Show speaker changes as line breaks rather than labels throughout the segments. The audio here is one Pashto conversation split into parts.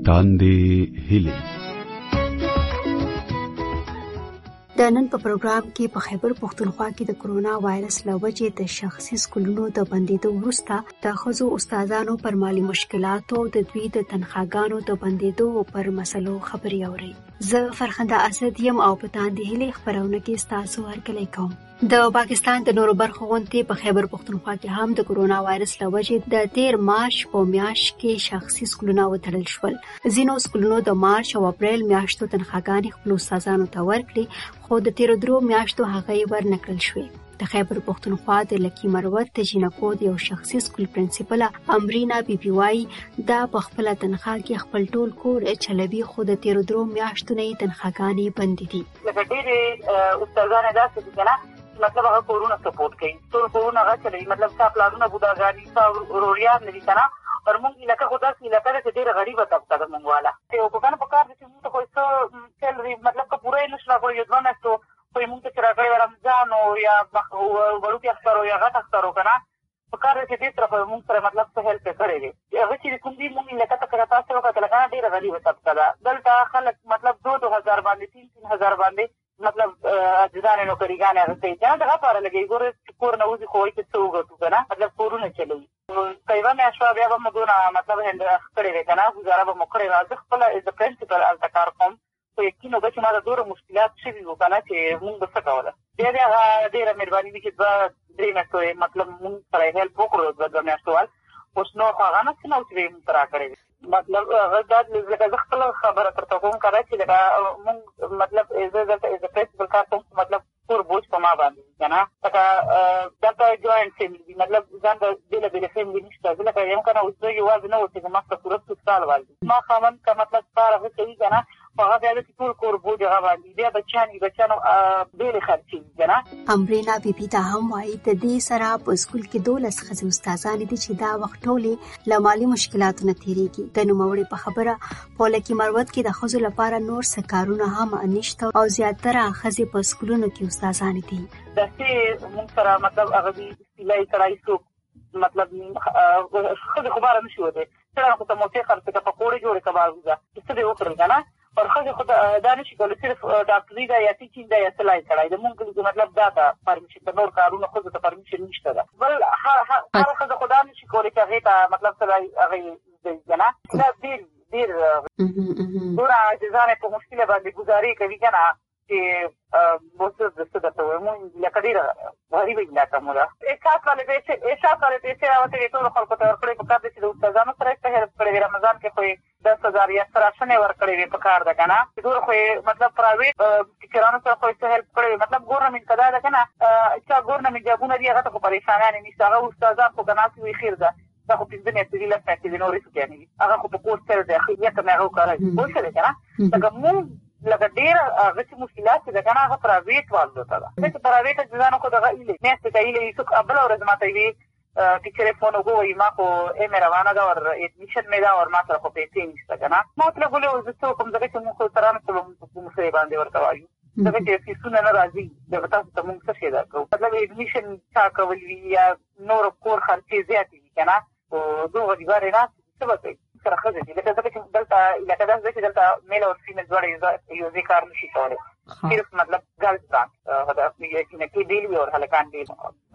لاندې هیلې.
د نن په پروګرام کې په خیبر پښتونخوا کې د کرونا وایرس له وجې د شخصي سکولونو د بندېدو وروسته د ښځو استادانو پر مالي مشکلاتو او د دوی د تنخواګانو د بندېدو پر مسلو خبرې اورئ. زه فرخنده اسد یم او په تاندې هیلې خپرونه کې ستاسو هرکلی کوم. د پاکستان د نورو برخو غوندې په خیبر پښتونخوا کې هم د کرونا وایرس له وجې د 13 مارچ په میاشت کې شخصي سکولونه وتړل شول. ځینو سکولونو د مارچ او اپریل میاشتو تنخواګانې خپلو استادانو ته ورکړې، خو د تیرو 3 میاشتو هغې ورنکړل شوې. د خیبر پښتونخوا د لکی مروت د جینکو د یو شخصي سکول پرنسپله امرینا بی بی وايي دا په خپله تنخوا کې خپل ټول کور چلوي، خو د تیرو 3 میاشتو نه یې تنخواګانې بندې دي.
لکه ډېرې استادانې داسې دي که نه، مطلب هغه کورونه سپورټ کوي، ټول کورونه هغه چلوي، مطلب ستا پلارونه بوداګانې ستا وروریان نه دي که نه. اور مونږ علاقه خو داسې علاقه ده چې ډېره غریبه طبقه ده مونږ والا. یو که نه په کار ده چې مونږ ته خو څه سیلري مطلب که پوره یې نه شو راکړی یو 2 میاشتو خو یې مونږ ته چې راکړی رمضان او یا وړوکي اختر او یا غټ اختر و که نه، په کار ده چې دې سره مونږ سره مطلب څه هیلپ یې کړی دی. هغه چې کوم دي مونږ علاقه ته که تاسې وکتله که نه ډېره غریبه طبقه ده. دلته خلک مطلب 2,000 باندې 3,000 باندې مطلب اجزانې نوکریګانې هغه کوي چې نه دغه پاره لګوي. ګوره کور نه وځي خو وایي چې څه وګټو که نه، مطلب کورونه چلوي. که یوه میاشت وه بیا به مو دونه مطلب هندرخ کړی دی که نه، ګزاره به مو کړې وه. زه خپله ایز ا پرنسپل هلته کار کوم، خو یقین وکړه چې ما ته دومره مشکلات شوي وو که نه چې مونږ به څه کوله. بیا بیا هغه ډېره مهرباني وي چې 2-3 میاشتو یې مطلب مونږ سره یې هیلپ وکړو 2 میاشتو وال. اوس نور خو هغه نه څه نه و چې به یې مونږ ته راکړی وي. مطلب هغه دا لکه زه خپله خبره درته کوم که نه چې لکه مونږ مطلب زه دلته ایز ا پرنسپل کار کوم، مطلب ټول بوج په ما باندې وي که نه. لکه دلته جوینټ فیملي وي، مطلب ځان د بېله بېله فیملي نشته. زه لکه یم که نه اوس زه یوازې نه اوسېږم، ما سره پوره 2 سال وال دي. ما خاوند که مطلب کار هغه کوي که نه، خو هغه بیا د ټول کور بوج هغه باندې، بیا بچیانو بېلې خرچې وي که نه.
امرینا بی بی ته هم وایي د دې سره په سکول کې 12 ښځې استادانې دي چې دا وخت ټولې له مالي مشکلاتو نه تېرېږي. د نوموړې په خبره په لکي مروت کې د ښځو لپاره نور څه کارونه هم نشته او زیاتره ښځې په سکولونو کې استادانې دي.
داسې مونږ سره مطلب هغه دي سیلای کړای څوک مطلب ښځې خو باره نه شي وتی، سړی خو ته موسیقي خرڅ که پکوړې جوړې که بازوزه چې څه دې وکړل که نه. اور ښځې خو دا نه شي کولی، صرف ډاکټري ده یا ټیچینګ ده یا سلای کړی ده. مونږ مطلب دا ته پرمیشن د نور کارونو ښځو ته پرمیشن نشته ده. بل هره ښځه خو دا نه شي کولی چې هغې ته مطلب سلای هغې زده وي که نه. دا ډېر دومره عاجزانې په مشکله باندې ګزارې کوي که نه چې اوس زه څه درته وایم، مونږ علاقه ډېره غریبه علاقه مو ده. احساس والې پیسې راوتې ټولو خلکو ته ورکړې. په کار ده چې د استادانو سره یې څه هیلپ کړې وي. رمضان کې خو یې 10,000 یا 13,000 ورکړې وي په کار ده که نه. چې ټولو خو یې مطلب پرایویټ ټیچرانو سره خو یې څه هیلپ کړې وي. مطلب ګورنمنټ که دا ده که نه، چا ګورنمنټ جابونه دي هغه ته خو پریشانیانې نشته. هغه استادان خو که ناست وي خیر ده، دا خو 15 میاشتې دي 10 میاشتې دي نورې څوکیانې دي. هغه خو په کور سره دی، خیریت مې هغه وکړی پوه شولې که نه. لکه مونږ لکه ډېر هغه چې مشکلات چې ده که نه هغه پرایویټ والو ته ده. ځکه چې پرایویټ اجزانو خو دغه ایلې میاشتې ته ایلې څوک بله ورځ ما ته یوې ټیچرې فون وګووایي ما خو مې روانه ده اور ایډمیشن مې ده اور ما سره خو پیسې نشته که نه. ما ورته ویلې اوس زه څه وکړم، ځکه چې مونږ خو سره نه چلو په کوم څه باندې ورته وایو، ځکه چې فیسونه نه راځي. دغه تاسو ته مونږ څه شی درکوو، مطلب ایډمیشن چا کول وي یا نور کور خرچې زیاتې وي که نه، خو دوه غریبانې ناست څه به کوي سره ښځې دي. لکه ځکه چې دلته علاقه داسې ده چې دلته میل او فیمیل دواړه یو ځای کار نشي کولی. صرف مطلب ګرلز برانچ جینکې بیل وي او هلکان بیل.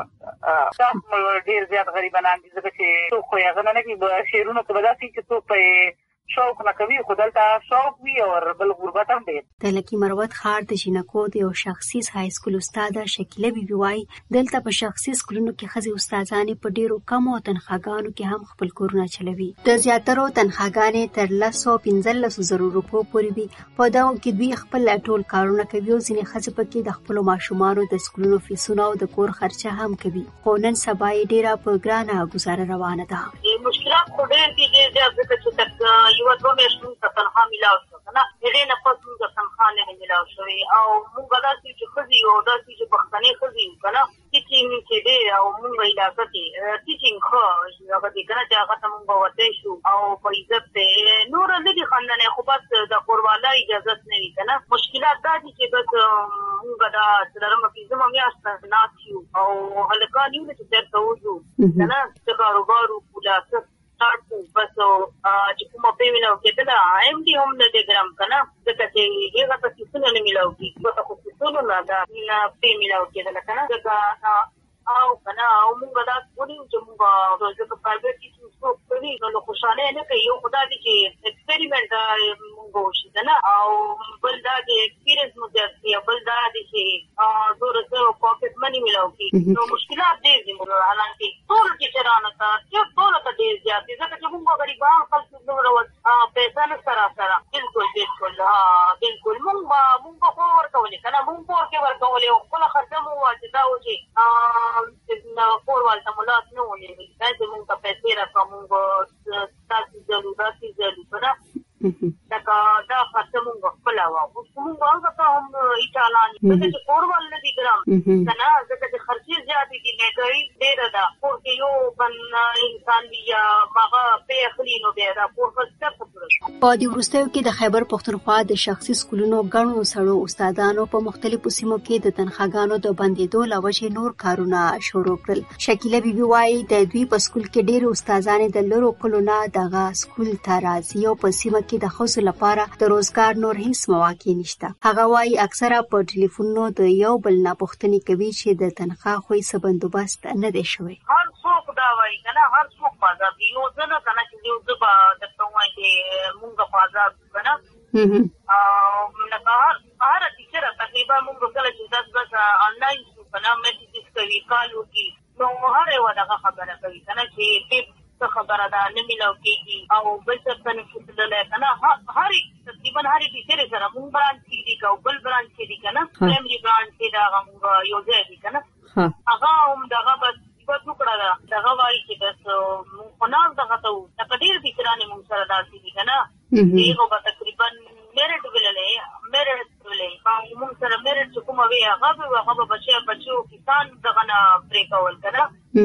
دا ډېر زیات غریبانان دي، ځکه چې څوک خو یې هغه نه کوي. شعرونو کې به داسې وي چې څوک په شوق نه کوي، خو دلته شوق وي او بل غربت هم ډېر.
د لکي مروت ښار د جینکو د یو شخصي های سکول استاده شکیله بي بي وايي دلته په شخصي سکولونو کې ښځې استادانې په ډېرو کمو تنخواګانو کې هم خپل کورونه چلوي. د زیاترو تنخواګانې تر 115,000 روپو پورې وي. په دغو کې دوی خپل ټول کارونه کوي او ځینې ښځې پکې د خپلو ماشومانو د سکولونو فیسونه او د کور خرچه هم کوي. خو نن سبا یې ډېره په ګرانه ګزاره روانه ده.
مشکلات خو ډېر دي، ډېر زیات، ځکه چې یوه 2 میاشتې مونږ ته تنخوا میلاو شوه که نه، هغې نه پس مونږ ته تنخوا نه وي میلاو شوې. او مونږ داسې چې ښځې یو او داسې چې پښتنې ښځې یو که نه، ټیچینګ چې دی او مونږ علاقه کې ټیچینګ ښه هغه دی که نه، چې هغه ته مونږ به وتی شو او په عزت دی. نوره لږې خندنې خو بس د کوروالا اجازت نه وي که نه. مشکلات دا دي چې بس مونږ دا څلرمه 5مه میاشت ناست یو او هلکان یو نه چې سیر ته وځو که نه، څه کاروبار وکړو،
स्टार्ट को बस چې کومه په ویلو کې دا ایم ډي هم نه ګرام کنه ځکه چې هغه څه څه نه ملاو کی په تاسو څه نه دا په ملاو کې دا کنه ځکه او کنه او موږ دا کولی چې موږ د پرایویټ څه کوي نو خوشاله نه کوي یو خدای دې چې ایکسپریمنت موږ وشي کنه او بل دا چې ایکسپیرینس موږ دې بل دا چې زورسه پاکټ منی ملاو کی نو مشکلات دې موږ حالانکه ټول چې چرانه تا چې ټول ته دې زیاتې ځکه چې موږ غریبان خلک نو پیسې نه سره بالکل موږ خو ورکولې کنه موږ ورکولې او خپل خرڅه مو واچې دا و چې فور والته مولات نه ولې دا چې موږ ته پیسې راکوم تاسو ضرورت کنه دا خرڅه موږ خپل واو موږ هغه ته هم ایټالان چې فور وال نه دي ګرام کنه ځکه چې خرڅې زیاتې دي نه کوي ډېر ده خو کې یو بن انسان یا هغه په خلی نو بیا دا فور خرڅه
په دې وروستیو کې د خیبر پښتونخوا د شخصي سکولونو غنو سړو استادانو په مختلفو سیمو کې د تنخواګانو د بندیدو لوجه نور کارونه شروع کړل. شکیله بیبي وايي د دوی په سکول کې ډېر استادان د لرو کلونه دغه سکول ته راځي او په سیمه کې د خصوص لپاره د روزګار نور هیڅ مواقع نشته. هغه وايي اکثره په ټلیفونونو د یو بل نه پوښتنه کوي چې د تنخوا خو څه بندوبست نه دی شوی.
هر څوک دا وايي کنه هر څوک پازا یو ځنه کنه چې یو ځبا د توای چې مونږه پازا کنه هر ټیچر تقریبا مونږ کله چې بس آنلاین کنه میسیجز کوي کال وکي نو هر یو دغه خبره کوي کنه چې څه خبره ده نه ملاو کیږي او بل څه نه کېدل کنه هر تقریبا هر ټیچر سره مونږ برانچ کې او بل برانچ کې کنه پرایمري برانچ کې دا مونږ یو ځای دي کنه هغه هم دغه بس په ټوکړه ده دغه وايي چې بس خناز دغه ته تقدیر ټیچرانه مونږ سره داسې دي کنه دیغه به تقریبا میرټ ولې مونږ سره میرټ کومه وی هغه بچو کسان دغه نه پریکول کنه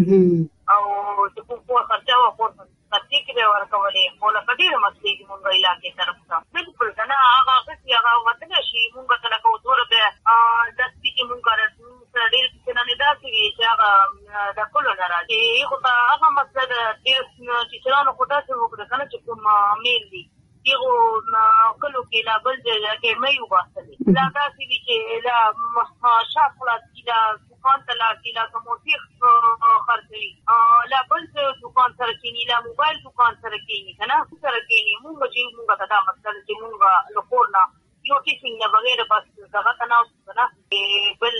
او چې په خرچه او په خرچه کې به ورکولې مولا کډیر مسلې چې مونږ علاقې طرف ته بالکل کنه هغه وته شي مونږ کله کو دور به د سپیکي مونږ ډېر څه نه دا چې هغه د کولو نه راځي خو هغه مسله د ډېر ټیچرانو خو تاسو وکړه کنه چې کوم میل دي یو کلو کې لا بل ځای کې مې وباسلې لا تاسو چې لا شاپلات کې لا دکان ته لا کې لا کوموسیق خرڅوي لا بل دکان سره کې لا موبایل دکان سره کې کنه سره کې موږ دا مسله چې موږ له کورنا یو ټیچینګ نه بغیر بس دغه تناو کنه بل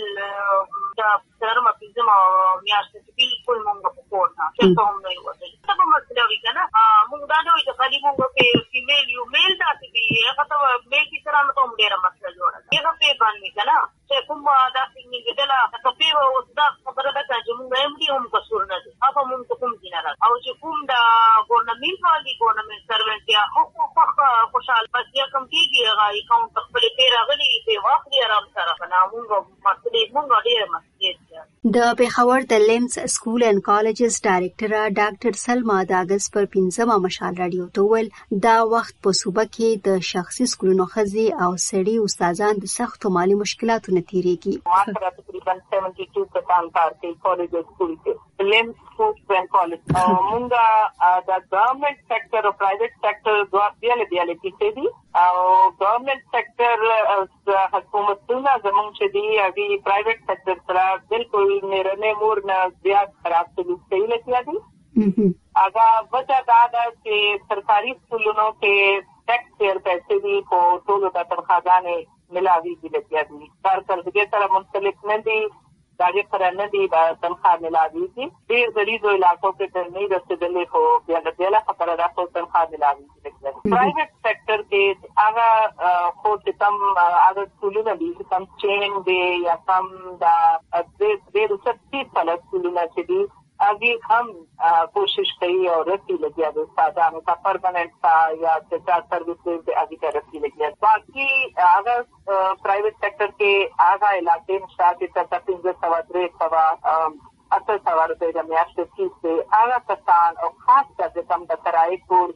دا سره ما پېژما میاشت چې بالکل موږ په کورنا چې کوم نه یو څه په مسله وی کنه موږ دا نو چې خالي موږ په فیمیل یو میل تاسو دی هغه ته میل کی سره نو ته ډیره مسله جوړه هغه په باندې کنه چې کوم دا څنګه دلا ته په اوس دا خبره ده چې موږ هم دي هم قصور نه دي هغه موږ کوم دي نه او چې کوم دا ګورنمنت والی ګورنمنت سروینټ یا خو خوشاله بس یا کوم کیږي هغه اکاونټ خپل پیرا غلي په واخلي آرام سره کنه موږ مسلې ډیره مسلې
د پېښور د لیمز سکول اینڈ کالجز ډایریکټر ډاکټر سلما د اگست پر 15 مشال رادیو ته ویل دا وخت په صوبه کې د شخصي سکولونو خزي او سړي استادان د سختو مالی مشکلاتو نه تیریږي.
تقریبا 72% کار کوي کالج سکول کې لیمز سکول اینڈ کالج مونږه د ګورنمنت سېکټر او پرایویټ سېکټر دوه بیل کې دي او ګورنمنت سېکټر حکومتونه زموږ چې دي هغه پرایویټ سېکټر سره بالکل نه مور نه زیات خراب سلوک کوي لکه دي هغه وجه دا ده چې سرکاري سکولونو کې ټیکس پیر پیسې دي په ټولو د تنخواګانې ملاوي دي لکه دي کارکړدګي سره منسلک نه دي داګه سره نه دي د تنخوا ملاوي دي ډېر غریبو علاقو کې تر نه رسیدلې خو بیا د دې لا خبره ده چې تنخوا ملاوي دي لکه پرایویټ سېکټر کې هغه خو چې کم هغه سکولونه دي چې کم چین دي یا کم دا ډېر څه څه سکولونه چې دي هغه هم کوشش کوي او رسي لګیا د استادانو ته پرمننت یا د سرویسز د هغه رسي لګیا باقي هغه پرایویټ سېکټر کې هغه علاقې مشاهده تر 1503 سوا اصل سوال د میاشتې کې هغه کسان او خاص کر کوم د کرایي کور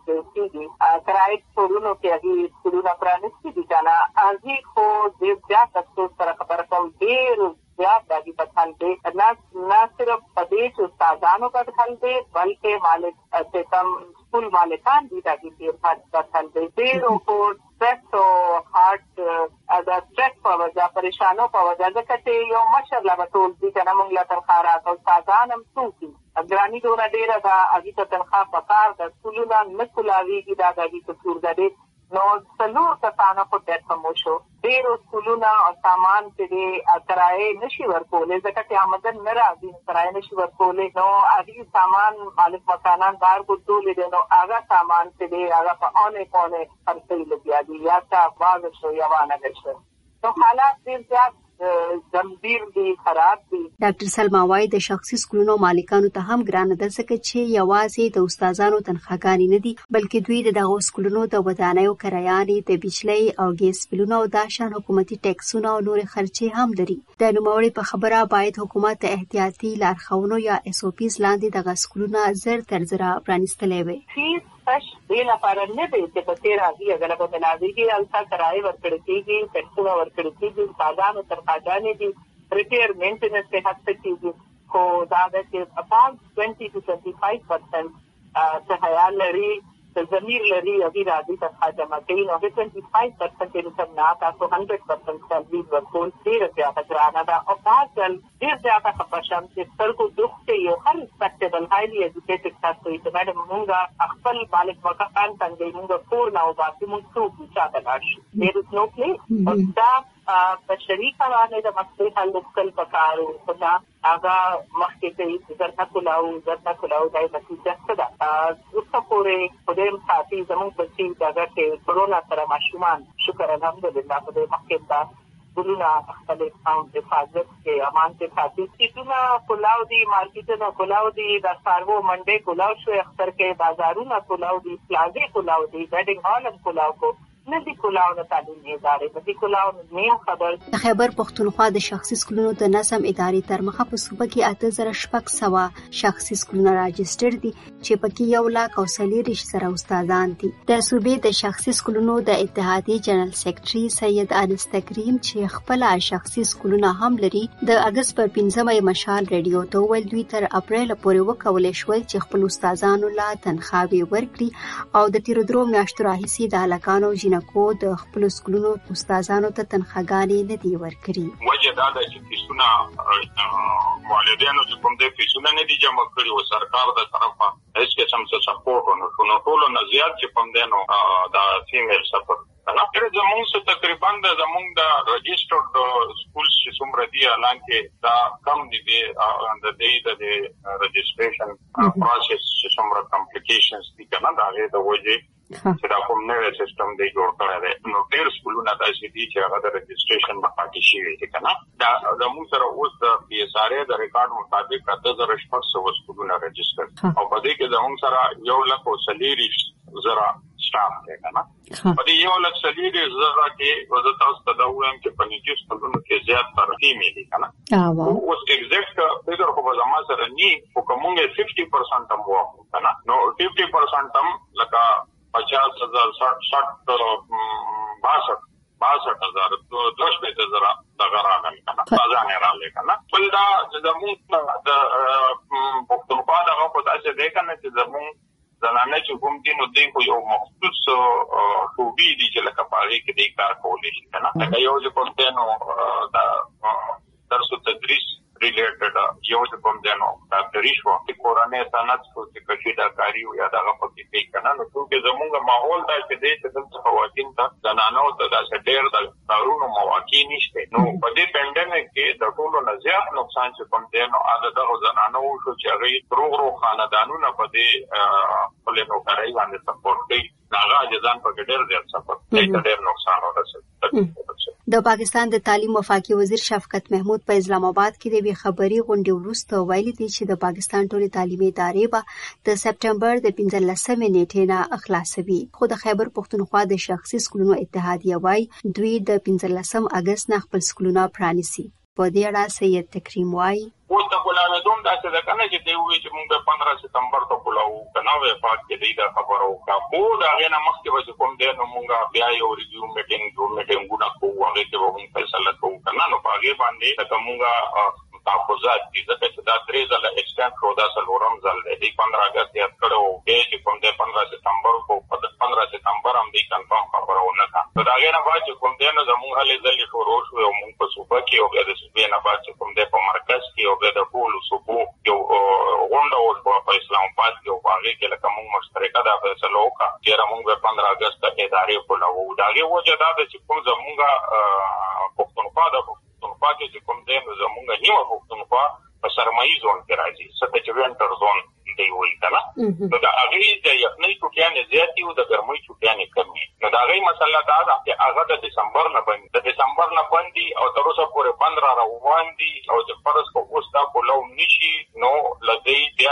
کې کرایي کورونو کې هغه سکولونه پرانیستي دي کنه هغه خو د زیات تاسو سره خبره کوم ډېر زیات دادی په حل دی نه صرف په دې چې استادانو په حل دی بلکې مالک چې کم سکول مالکان دي دادی په حل دی زیرو فور سټ او هارت دا سټ په وجه پریشانو په وجه ځکه چې یو مشر لا ټول دي کنه موږ لا تنخواه راکو استادان هم څوک ګرانی دونه ډیره دا اګه ته تنخواه پکار د سکولونو نه کولاویږي دا د دې څور ده نو څلور کسانو په دې سموشو ډیرو سکولونو او سامان چې کرایه نشي ورکولې ځکه چې آمدن نه راځي کرایه نشي ورکولې نو اګه سامان مالک مکانان بار ګټولې دي نو هغه سامان چې هغه په اونې خرڅې لګیا دي یا تا باز شو یا وانه نشو نو حالات ډیر زیات زمبیر دي خراب دي.
ډاکټر سلما وايي د شخصي سکولونو مالکانو ته هم ګرانه ده ځکه چې یوازې د استادانو تنخواګانې نه دي بلکې دوی د دغو سکولونو د ودانیو کرایانې د بجلی او ګیس بلونو او د شان حکومتي ټیکسونو او نورې خرچې هم لري. د نوموړي په خبره باید حکومت د احتیاطي لارښوونو یا SOPs لاندې دغه سکولونه زر تر زره پرانیستلی وي.
دې لپاره نه دی چې په تیر راځي اگر په بنادي کې التا کرای ورکړي کېږي ټیکسونه ورکړي کېږي استادانو ترخواګانې دي ریپیر مینټیننس ته هڅه کېږي خو دا د چې about 20 to 25% څه خیال لري ضمیر لري او راځي ته جمع کوي نو 25% یې کوم نه تاسو 100% سیلري ورکول ډیر زیاته ګرانه ده او تاسو ډیر زیاته خپشم چې سترګو دوخته یو هر ریسپیکټیبل هایلی ایجوکیټډ تاسو یې مېډم موږ خپل مالک وکړان څنګه موږ کور نه او باسي موږ څو چاته راشي ډیر نو پلی او دا په شریکه باندې د مسلې حل وکړل پکارو خدا هغه مخکې کې زرتا کولاو دای نتیجه څه ده اوسه پورې په دې ساتي زموږ بچي دغه کې کورونا سره ماشومان شکر الحمدلله په دې مخکې دا ګلونا خپل اکاونټ د حفاظت کې امان ته ساتي چې کولاو دي مارکیټونه کولاو دي د سارو منډه کولاو شو اختر کې بازارونه کولاو دي پلازې کولاو دي بیډینګ هال کولاو کو نه دي کولاو نه تعلیمي ادارې د کولاو نیم خبر
د خیبر پښتونخوا د شخصي سکولونو د نظم ادارې تر مخه په صوبه کې 8600 شخصي سکولونه راجستر دي چې پکې 1,40,000 سره استادان دي. د صوبې د شخصي سکولونو د اتحادیې جنرال سیکریټري سید انس تکریم چې خپل شخصي سکولونه هم لري د اگست پر 15 مشال ریډیو ته ویل دوی تر اپریل پورې وکولای شول چې خپل استادانو لا تنخواهي ورکړي او د تیر درو میاشتو راهیسې د هلکانو کو د خپل سکولونو استادانو ته تنخواګانې نه دي ورکړي.
وجه دا ده چې فیسونه والدینو چې کوم دې فیسونه نه دي جمع کړي او سرکار د طرفه هیڅ قسم څه سپورټ نه ټول نه زیات چې کوم دینو دا فیمیل سپورټ نه کړي زموږ تقریبا د رجسټرډ سکولز چې څومره دي اعلان کې دا کم دي د دې د رجسټریشن پروسس چې څومره کمپلیکیشنز دي کنه دا د وجه چې دا کوم نوې سیستم دی جوړ کړی دی نو ډېر سکولونه داسې دي چې هغه د رجسټریشن په پاتې شوي دي کنه دا زموږ سره اوس د PSRA د ریکارډ مطابق 8600 سکولونه رجسټر او په دې کې زموږ سره 1,40,000 سټاف دی کنه په دې 1,40,000 کې وزه تاسو ته دا وایم چې په نږدې سکولونو کې زیات ترتیب دي کنه اوس ایگزیکټ فګر خو زما سره ني خو کومه 50% هم وو کنه نو 50% هم لکه 50,000 62,000 10,000 دغه راغلی کنه ځان راغلی کنه بل دا زموږ د پښتونخوا دغه په تاسو دې کنه چې زموږ زنانه چې کوم دي نو دوی خو یو مخصوص خوبي دي چې لکه پاره کې دې کار کولی شي کنه دا یو چې کوم دی نو دا درس تدریس ریلیټډ یو چې کوم دی نو دا تریشو چې قرآني سنت کو چې کشي دا کاری او یا دغه په کې کنه نو چې زموږ ماحول دا چې دې چې د خواتین ته زنانو ته دا ډېر د کارونو مواقع نشته نو په دې پندمیک کې د ټولو نه زیات نقصان چې کوم دی نو دغه زنانو شو چې هغه روغ خاندانونو په دې خپل نوکرۍ باندې سپورټ کوي هغه ځان په ډېر زیات سپورټ ډېر نقصان ورسوي.
د پاکستان د تعلیم وفاقي وزیر شفقت محمود په اسلام آباد کې د خبري غونډې وروسته ویلي دي چې د پاکستان ټولې تعلیمي ادارې به د سپټمبر د 15 نیټې نه اخلاصوي خو د خیبر پښتونخوا د شخصي سکولونو اتحادیه وايي دوی د 15 اگست نه خپل سکولونه پرانیسي. په دې اړه سید تکریم وایي
اوس ته کولاوې دوم داسې ده کنه چې دوی وی چې موږ 15 سپتمبر ته کولاو کنه وې پات کې دا خبرو کا خو دا غنه مخکې به کوم دی نو موږ بیا یو ریویو میټینګ ګونه کوو هغه کې به فیصله کوو کنه نو هغه باندې دا موږ تحفظات دي ځکه چې دا درې ځله ایکسټند کړو دا څلورم ځل دی 15 اگست یاد کړو چې کوم دی 15 سپتمبر کو 15 سپتمبر هم دی کنفرم خبرونه کا دا غنه باید کوم دی نو زموږ هلي ځلې شروع شو او موږ په صوبه کې او د صوبې نه باید کوم دی په مرکز کې او د ټول صوبو یو غونډه او په اسلام آباد کې او هغه کې لکه موږ مشترکه دا فیصله وکړه چې موږ 15 اگست ته ادارې کولاو دا غي وجه دا چې کوم زموږ پښتونخوا د پاکستان چې کوم دی نو زموږ نیمه پښتونخوا په سرمایي زون کې راځي څه چې وینټر زون دی وایي کنه نو دا هغه د یخنۍ چوکیانې زیاتې او د ګرمۍ چوکیانې کمې نو دا غي مسله دا ده چې هغه د دسمبر نه باندې او تر اوسه پورې بند را روان دي او چې فرض کو اوس دا کولو نشي نو لدی بیا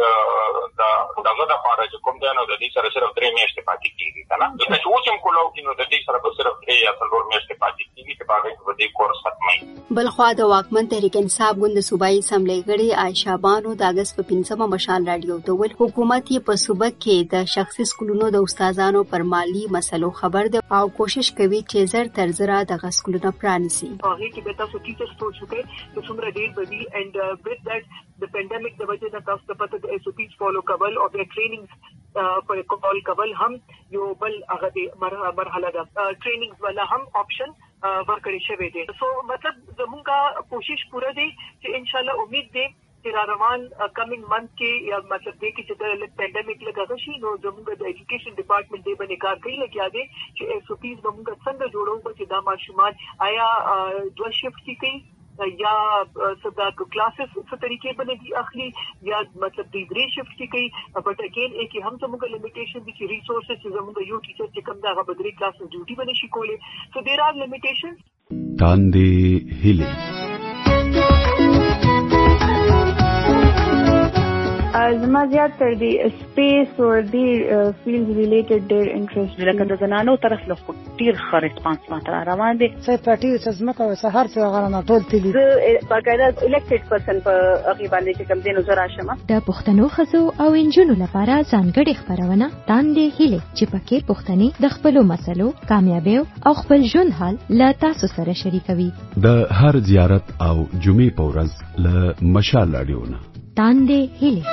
چې دغه د پاره چې کوم دی نو د دې سره صرف 3 میاشتې پاتې کیږي کنه چې اوس هم کولو کې نو د دې سره صرف 3 یا 4 میاشتې پاتې کیږي چې هغه د دې کورس ختمي
بلخوا د واکمن تحریک انصاف ګوند صوبایي اسمبلی غړي عائشہ بانو د اگست په 15 مشال راډیو ته ویل حکومت یې په صوبه کې د شخصي سکولونو د استادانو پر مالی مسلو خبر ده او کوشش کوي چې زر تر زره د سکولونو پرانیسي
هغه کې به تاسو ټیچرز ټول شوکې چې څومره ډیر بدی and with that the pandemic د وجه نه تاسو ته پته د SOPs فالو کول او د ټریننګز پر کول کول هم یو بل هغه د مرحله ده ټریننګز ولا هم آپشن ورکړی شوی دی سو مطلب زموږه کوشش پوره دی چې ان شاء الله امید دی چې روان کمینګ منث کې یا مطلب دې کې چې د پینډیمک لګا شي نو زموږ د ایجوکیشن ډپارټمنټ دې باندې کار کوي لکه یادې چې SOPs زموږ څنګه جوړو چې دا ماشومان آیا 2 شفټ کوي یا سبا کلاسز څه طریقې باندې دي اخلي یا مطلب د 3 شفټ کې کوي بٹ اگین کې هم زموږ لیمیټیشن دي چې ریسورسز زموږ یو ټیچر چې کوم دا غوډري کلاس ډیوټي باندې شي کولې سو دیر ار لیمیټیشنز
تاندې هیله
زما زیات تر دی سپیس او دی فیلډ ریلیټډ ډیر انټرست
لکه د زنانو طرف له ډیر ښه ریسپانس ماته روان دي
څه پټي چې زما کو سحر څو غره ټول تللی
باقاعده الیکټډ پرسن په هغه باندې چې کوم دینو زرا شمه
د پښتنو خزو او انجونو لپاره ځانګړي خبرونه تاندې هیله چې پکې پښتني د خپل مسلو کامیابی او خپل ژوند حال له تاسو سره شریکوي
د هر زیارت او جمعې په ورځ له مشال راډیو نه
تاندې هیله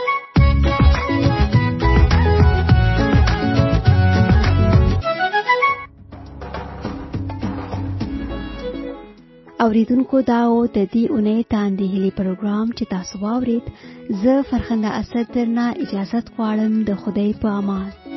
اوریدونکو دا او د دې اونۍ تاندې هیلي پروګرام چې تاسو واورید زه فرخنده اسد درنه اجازه غواړم د خدای په امان